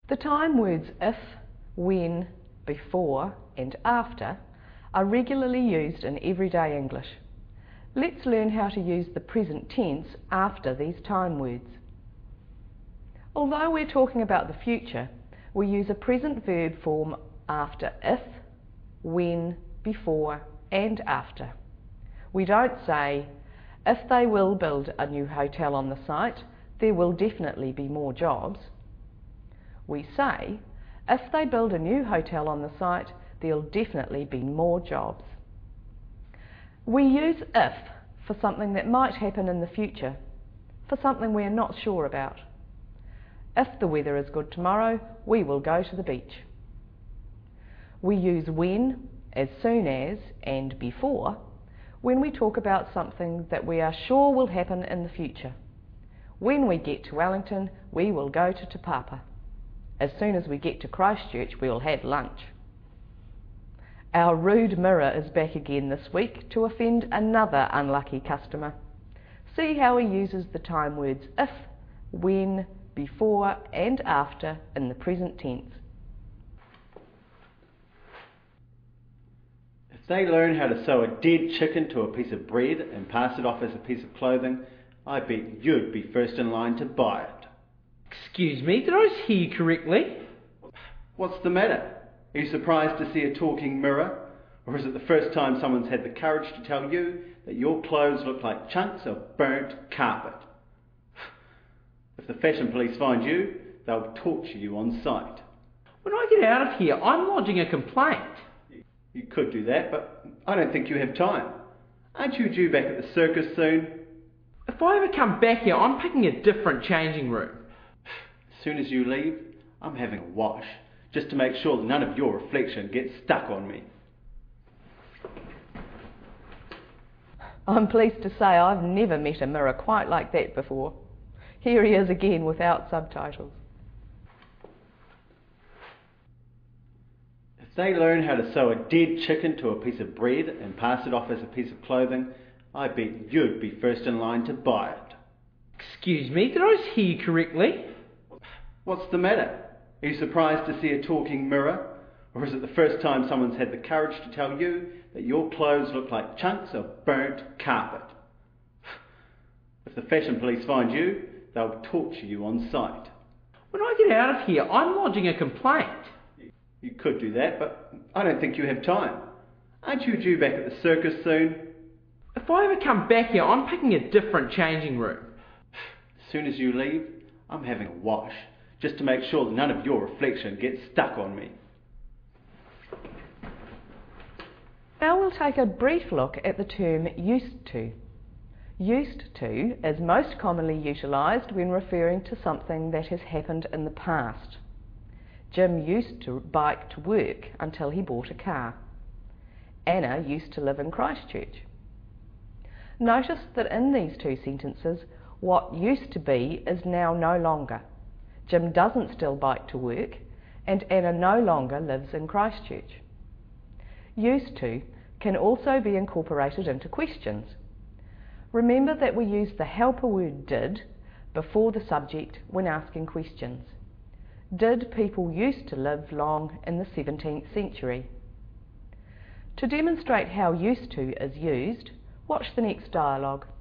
The time words if, when, before and after are regularly used in everyday English. Let's learn how to use the present tense after these time words. Although we're talking about the future, we use a present verb form after if, when, before and after. We don't say, if they will build a new hotel on the site, there will definitely be more jobs. We say, if they build a new hotel on the site, there'll definitely be more jobs. We use if for something that might happen in the future, for something we're not sure about. If the weather is good tomorrow, we will go to the beach. We use when, as soon as and before when we talk about something that we are sure will happen in the future. When we get to Wellington, we will go to Te Papa. As soon as we get to Christchurch, we will have lunch. Our rude mirror is back again this week to offend another unlucky customer. See how he uses the time words if, when, before and after in the present tense. If they learn how to sew a dead chicken to a piece of bread and pass it off as a piece of clothing, I bet you'd be first in line to buy it. Excuse me, did I hear you correctly? What's the matter? Are you surprised to see a talking mirror? Or is it the first time someone's had the courage to tell you that your clothes look like chunks of burnt carpet? If the fashion police find you, they'll torture you on sight. When I get out of here, I'm lodging a complaint. You could do that, but I don't think you have time. Aren't you due back at the circus soon? If I ever come back here, I'm picking a different changing room. As soon as you leave, I'm having a wash, just to make sure that none of your reflection gets stuck on me. I'm pleased to say I've never met a mirror quite like that before. Here he is again without subtitles. If they learn how to sew a dead chicken to a piece of bread and pass it off as a piece of clothing, I bet you'd be first in line to buy it. Excuse me, did I hear you correctly? What's the matter? Are you surprised to see a talking mirror? Or is it the first time someone's had the courage to tell you that your clothes look like chunks of burnt carpet? If the fashion police find you, they'll torture you on sight. When I get out of here, I'm lodging a complaint. You could do that, but I don't think you have time. Aren't you due back at the circus soon? If I ever come back here, I'm picking a different changing room. As soon as you leave, I'm having a wash, just to make sure that none of your reflection gets stuck on me. Now we'll take a brief look at the term used to. Used to is most commonly utilised when referring to something that has happened in the past. Jim used to bike to work until he bought a car. Anna used to live in Christchurch. Notice that in these two sentences, what used to be is now no longer. Jim doesn't still bike to work, and Anna no longer lives in Christchurch. Used to can also be incorporated into questions. Remember that we use the helper word did before the subject when asking questions. Did people used to live long in the 17th century? To demonstrate how used to is used, watch the next dialogue.